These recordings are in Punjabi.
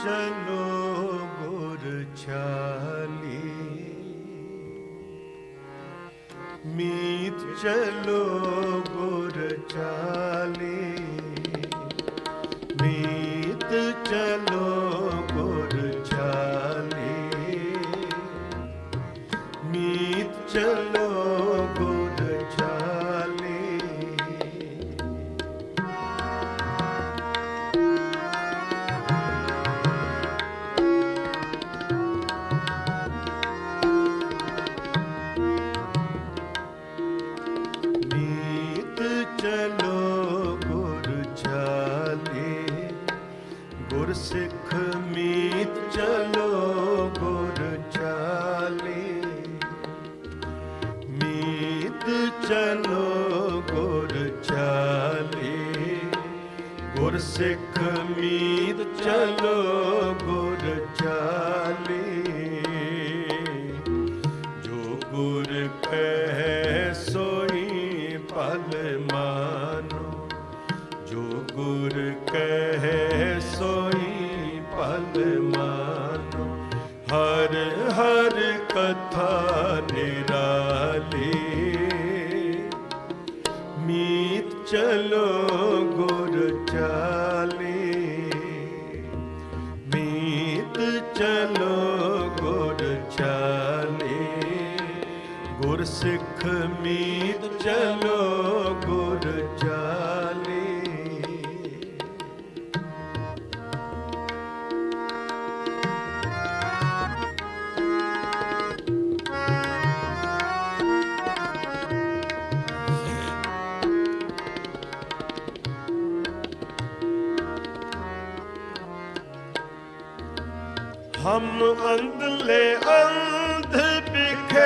ਚਲੋ ਗੁਰ ਛਾਲੀ, ਮੀਤ ਚਲੋ ਗੁਰ ਛਾਲੀ, ਮੀਤ ਚਲੋ ਗੁਰ ਛਾਲੀ, ਮੀਤ ਚਲੋ ਗੁਰ ਛਾਲੀ। ਚਲੋ ਗੁਰ ਛਾਲੀ, ਗੁਰਸਿੱਖ ਮੀਤ ਚਲੋ ਗੁਰ ਛਾਲੀ, ਮੀਤ ਚਲੋ ਗੁਰ ਛਾਲੀ, ਗੁਰਸਿੱਖ ਮੀਤ ਚਲੋ ਗੁਰ ਛਾਲੀ। ਜੋ ਗੁਰ ਕਹਿ ਸੋਈ ਭਲ ਮਾਨੋ, ਜੋ ਗੁਰ ਕਹਿ ਸੋਈ ਭਲ ਮਾਨੋ। ਹਰ ਹਰ ਕਥਾ ਨਿਰਾਲੀ, ਮੀਤ ਚਲੋ ਗੁਰ ਛਾਲੀ, ਮੀਤ ਚਲੋ ਗੁਰ ਛਾਲੀ, ਗੁਰਸਿੱਖ ਮੀਤ ਚਲੋ ਗੁਰ ਛਾਲੀ। ਹਮ ਅੰਧਲੇ ਅੰਧ ਬਿਖੇ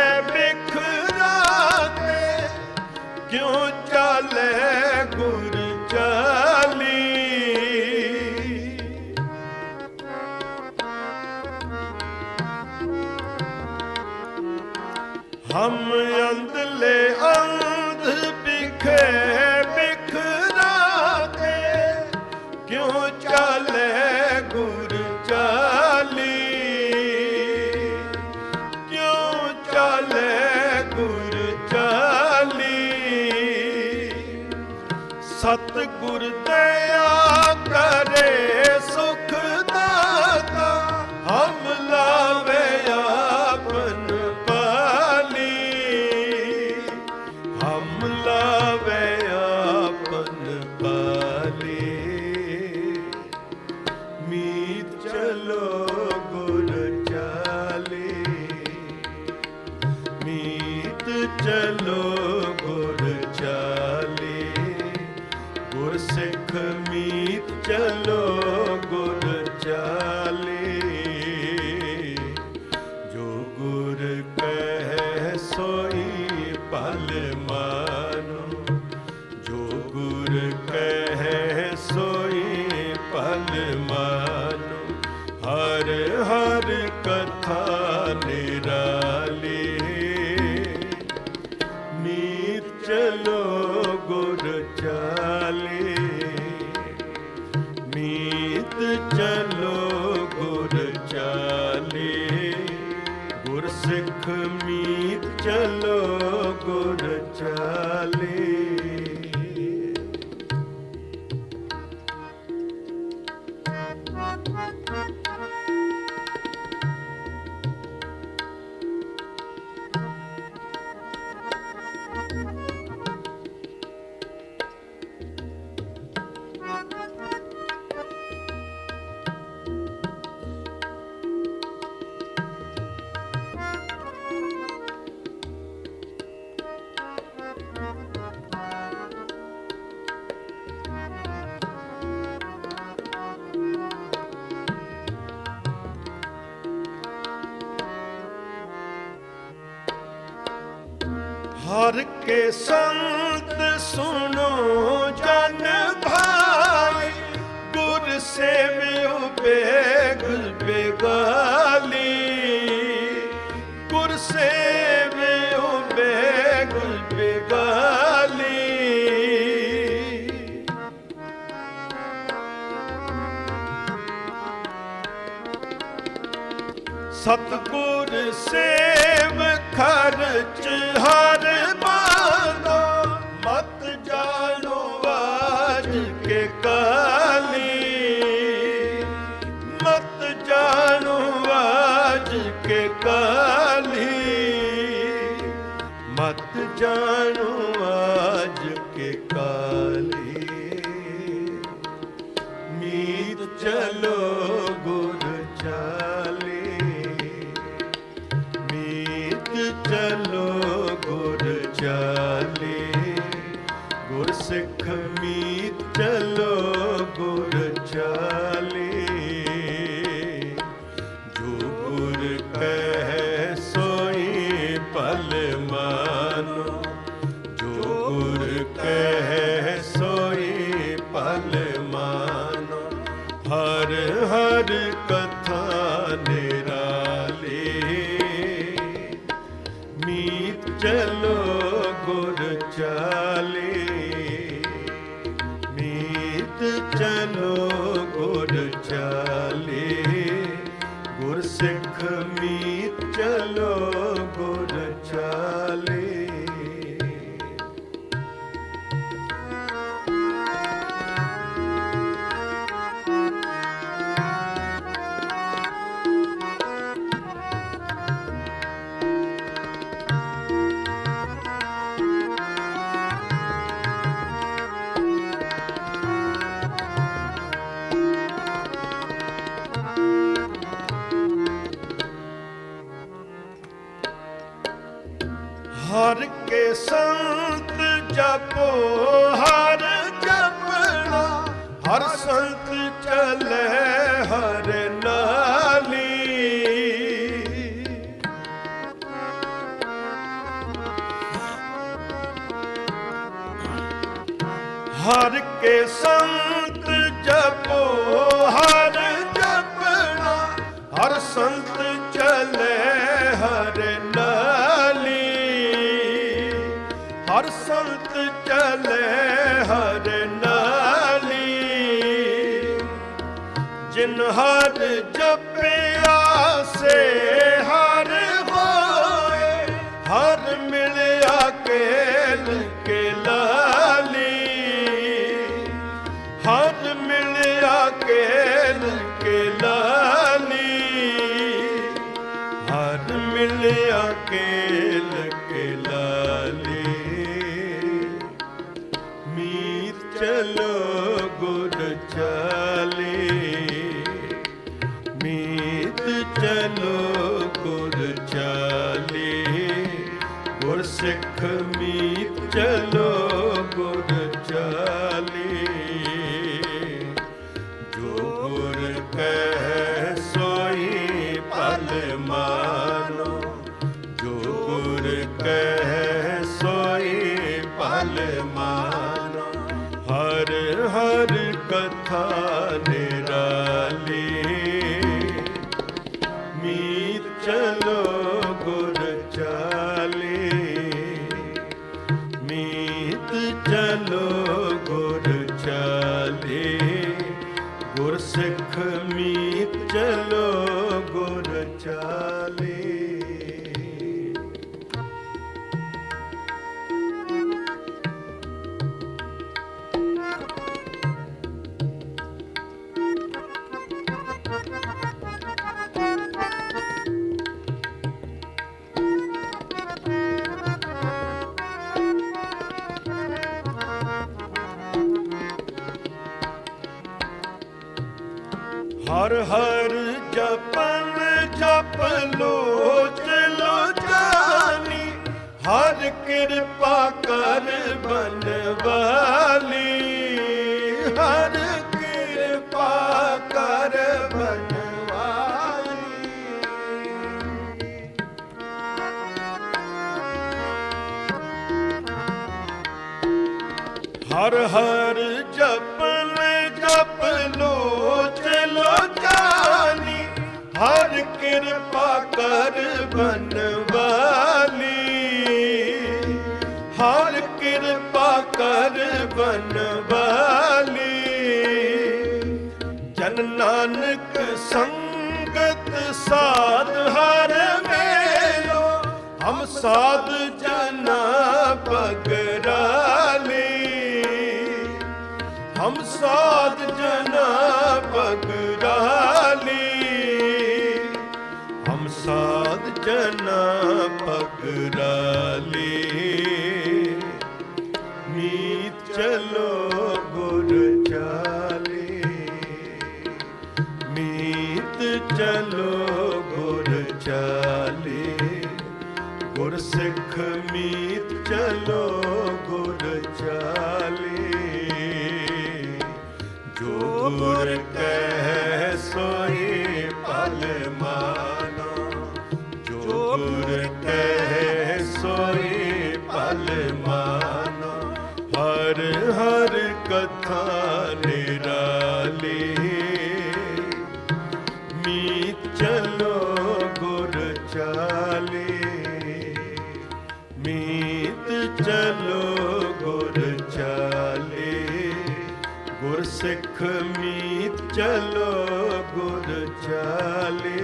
ਬਿਖਰਾਤੇ, ਕਿਉਂ ਚਾਲੇ ਗੁਰ ਚਾਲੀ। ਹਮ ਅੰਧਲੇ ਅੰਧ ਬਿਖੇ ਬਿਖਰਾਤੇ, ਕਿਉਂ ਚਾਲੇ ਗੁਰ ਚਾਲੀ, ਕਿਉਂ ਚਾਲੇ ਗੁਰ ਚਾਲੀ। ਸਤਿਗੁਰ ਦਇਆ ਕਰੇ ਸੁਖ ਦਾਤਾ, ਹਮ ਲਾਵੇ ਆਪਨ ਪਾਲੀ, ਹਮ ਲਾਵੇ ਆਪਨ ਪਾਲੀ। ਮੀਤ ਚਲੋ ਗੁਰ ਛਾਲੀ, ਮੀਤ ਚਲੋ ਗੁਰ ਛਾਲੀ, ਗੁਰਸਿੱਖ ਮੀਤ ਚਲੋ ਗੁਰ ਛਾਲੀ। ਜੋ ਗੁਰ ਕਹਿ ਸੋਈ ਭਲ ਮਾਨੋ, ਜੋ ਗੁਰ ਕਹਿ ਸੋਈ ਭਲ ਮਾਨੋ। ਹਰ ਹਰ ਕਥਾ ਨਿਰਾਲੀ, ਮੀਤ ਚਲੋ ਗੁਰ ਛਾਲੀ, ਮੀਤ ਚਲੋ ਗੁਰ ਛਾਲੀ, ਗੁਰਸਿੱਖ ਮੀਤ ਚਲੋ ਗੁਰ ਛਾਲੀ। ਹਰ ਕੇ ਸੰਤ ਸੁਣੋ ਜਨ ਭਾਈ, ਗੁਰ ਸੇਵਿਓ ਬੇਗਲ ਬੇਗਾਲੀ, ਗੁਰ ਸੇਵਿਓ ਬੇਗਲ ਬੇਗਾਲੀ। ਸਤਿਗੁਰ ਸੇਵ ਖਰਚ ਹਰ ਬਾਨਾ, ਮਤ ਜਾਣੋ ਵਾਜ ਕੇ ਕਾਲੀ, ਮਤ ਜਾਣੋ ਵਾਜ ਕੇ ਕਾਲੀ, ਮਤ ਜਾਣੋ ਵਾਜ ਕੇ ਕਾਲੀ। ਮੀਤ ਚਲੋ ਗੁਰ ਚਾਲੇ, ਮੀਤ ਚਲੋ ਗੁਰ ਚਾਲੇ, ਗੁਰ ਸਿੱਖ ਮੀਤ ਚਲੋ ਗੁਰ ਚਾਲੇ। ਜੋ ਗੁਰ ਕਹਿ ਸੋਈ ਭਲ ਮਾਨੋ, ਜੋ ਗੁਰ ਕਹਿ ਸੋਈ ਭਲ ਮਾਨੋ। ਹਰ ਹਰ ਕਥਾ ਨਿਰਾਲੀ, ਮੀਤ ਚਲੋ ਗੁਰ ਚਾਲੇ, ਮੀਤ ਚਲੋ ਗੁਰ ਚਾਲੇ, ਗੁਰ ਸਿੱਖ ਮੀਤ ਚਲੋ ਗੁਰ ਚਾਲੇ। ਹਰ ਕੇ ਸੰਤ ਜਪੋ ਹਰ ਜਪਣਾ, ਹਰ ਸੰਤ ਚਲੇ ਹਰ ਨਾਲੀ। ਹਰ ਕੇ ਸੰਤ ਜਪੋ ਹਰ ਜਪਣਾ, ਹਰ ਸੰਤ ਚਲੇ ਹਰ ਨਾਲੀ, ਹਰ ਸੰਤ ਚਲੇ ਹਰ ਨਾਲੀ। ਜਿਨ ਹਰ ਜਪਿਆ ਸੇ ਹਰ ਹੋਏ, ਹਰ ਮਿਲਿਆ ਕੇਲ ਕੇ ਲਾਲੀ, ਹਰ ਮਿਲਿਆ ਕੇਲ ਕੇ ਲਾਲੀ, ਹਰ ਮਿਲਿਆ ਕੇਲ ਕੇ ਲਾਲੀ। ਮੀਤ ਚਲੋ ਗੁਰ ਚਾਲੇ, ਮੀਤ ਚਲੋ ਗੁਰ ਚਾਲੇ, ਗੁਰ ਸਿੱਖ ਮੀਤ ਚਲੋ ਗੁਰ ਚਾਲੇ। ਜੋ ਗੁਰ ਕਹਿ ਸੋਈ ਭਲ ਮਾਨੋ, ਜੋ ਗੁਰ ਕਹਿ ਸੋਈ ਭਲ ਮਾਨੋ। ਹਰ ਹਰ ਕਥਾ ਨਿਰਾਲੀ, ਮੀਤ ਚਲੋ ਗੁਰ ਚਾਲੇ, ਮੀਤ ਚਲੋ ਗੁਰ ਚਾਲੇ, ਗੁਰ ਸਿੱਖ ਮੀਤ ਚਲੋ ਗੁਰ ਚਾਲੇ। ਹਰ ਹਰ ਜਪਨ ਜਪ ਲੋਚ ਲੋਚਾਨੀ, ਹਰ ਕਿਰਪਾ ਕਰ ਬਨਵਾਲੀ, ਹਰ ਕਿਰਪਾ ਕਰ ਬਨਵਾਲੀ। ਹਰ ਹਰ ਜਪਨ ਜਪ ਲੋਚ ਲੋਚਾਨੀ, ਹਰ ਕਿਰਪਾ ਕਰ ਬਨਵਾਲੀ, ਹਰ ਕਿਰਪਾ ਕਰ ਬਨਵਾਲੀ। ਜਨ ਨਾਨਕ ਸੰਗਤ ਸਾਧ ਹਮ ਸਾਧ ਜਨਾ ਪਗਰਾਲੀ, ਹਮ ਸਾਧ ਜਨਾ ਪਗਰਾਲੀ, ਹਮ ਸਾਧ ਜਨਾ ਪਗਰਾਲੀ। मीत चलो गुर चाले, मीत चलो गुर चाले, गुर सिख मीत चलो गुर चाले। जो गुर कह सोई पल मानो, जो गुर कह सोई पल मानो। हर हर कथा निराली, मीत चलो गुर चाले, मीत चलो गुर चाले, गुर सिख मीत चलो गुर चाले।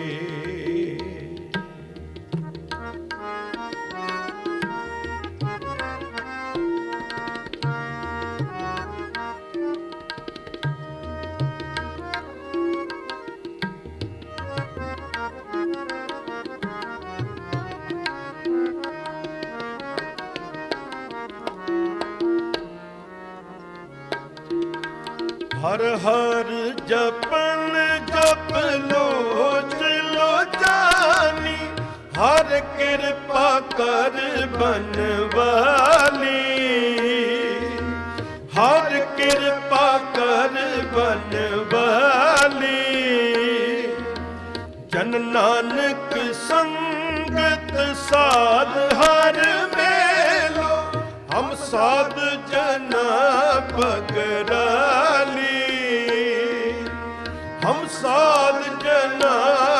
हर हर जपन जप लोच लोचानी, हर कृपा कर बनवाली, हर कृपा कर बनवाली। जन नानक संगत साध हर मेलो, हम साध जना पगराली, हम साध जना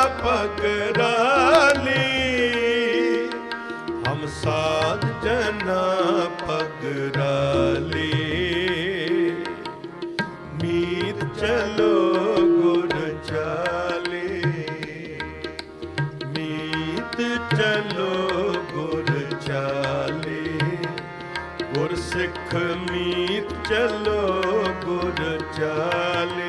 पगराली, हम साध जना पगराली। मीत चलो गुर चाले, मीत चलो गुर चाले, गुर सिख मीत चलो गुर चाले।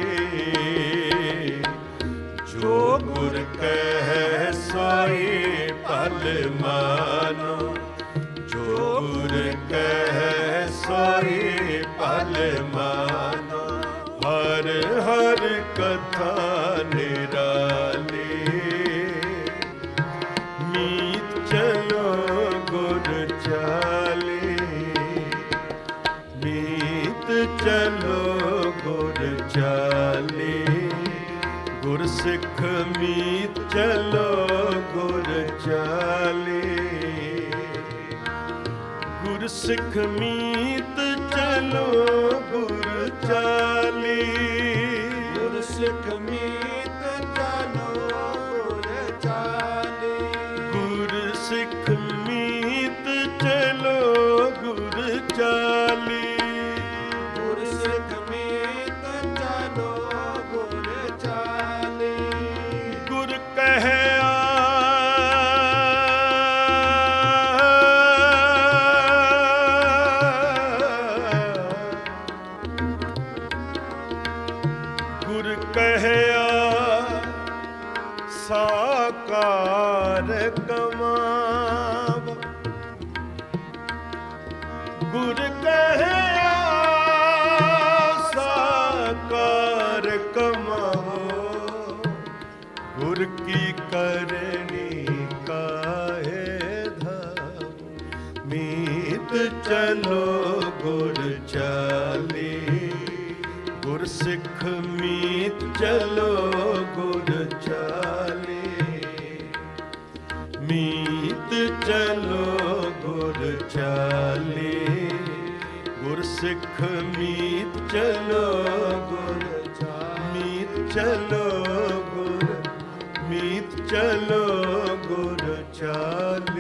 जो गुर कह सोई पल मानो, जो गुर कह सोई पल मानो। हर हर कथा निराली, मीत चलो गुर चाले, मीत चलो गुर चाले, गुर सिख मीत चलो गुर चाले। गुर सिख मीत चलो गुर चाले, गुर सिख मीत चलो गुर चाले, गुर सिख मीत चलो गुर चाले, गुर सिख मीत चलो गुर चाले। गुर कह गुर कहया साकार कमाव, गुर कहया साकार कमाओ। गुर की करनी काहे धाम, मीत चलो गुर चाले, गुर सिख मीत चलो गुर चाले, मीत चलो गुर चाले, गुर सिख मीत चलो गुर मीत चलो गुर मीत चलो गुर चाले।